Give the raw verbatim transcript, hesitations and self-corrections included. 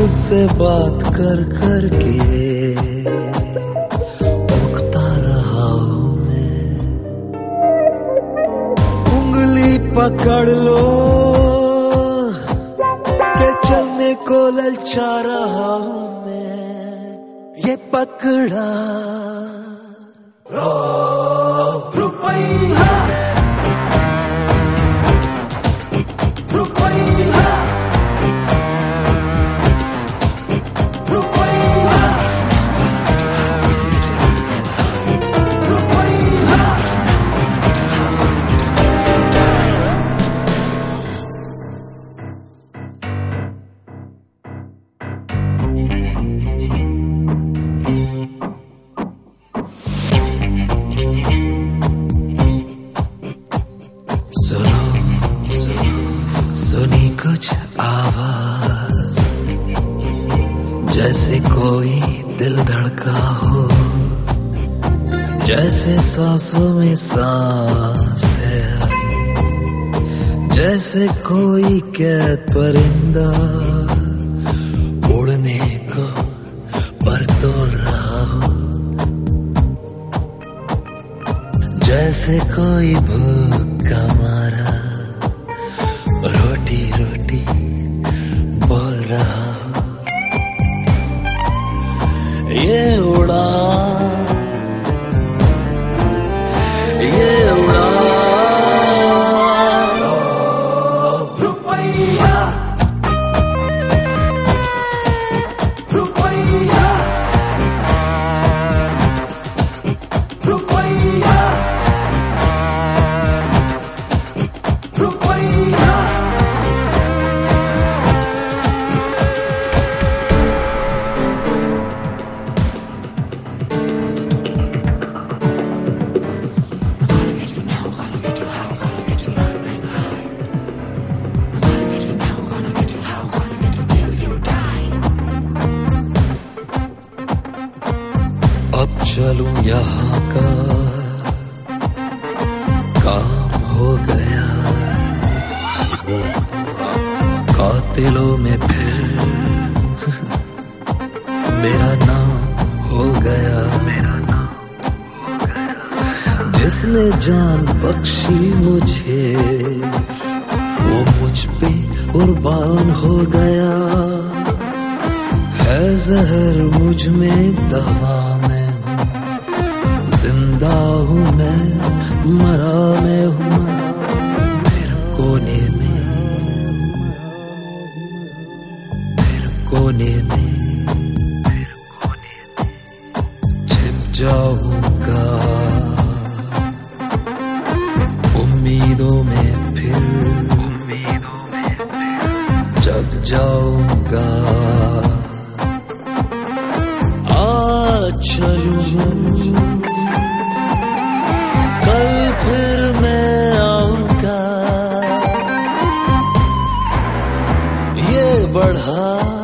तुझसे बात कर कर के उगता रहा हूँ मैं। उंगली पकड़ लो के चलने को ललचा रहा हूँ मैं। ये पकड़ा रुपया सुनी कुछ आवाज जैसे कोई दिल धड़का हो, जैसे सांसों में सांस है आई, जैसे कोई कैद परिंदा उड़ने को पर तोल रहा हो, जैसे कोई भूखा मारा रोटी रोटी बोल रहा हूँ। ये उड़ा ये उड़ा रुपया रुपया रुपया रुपया। अब चलूं यहाँ का काम हो गया, कातिलों में फिर मेरा नाम हो गया। जिसने जान बख्शी मुझे वो मुझ पे कुर्बान हो गया। है जहर मुझ में दवा में हूँ, जिंदा हूँ मैं मरा मैं हूँ। फिर कोने में फिर कोने में छिप जाऊंगा, उम्मीदों में फिर जग जाऊंगा। आज चलूं कल फिर मैं आऊंगा, ये बढ़ा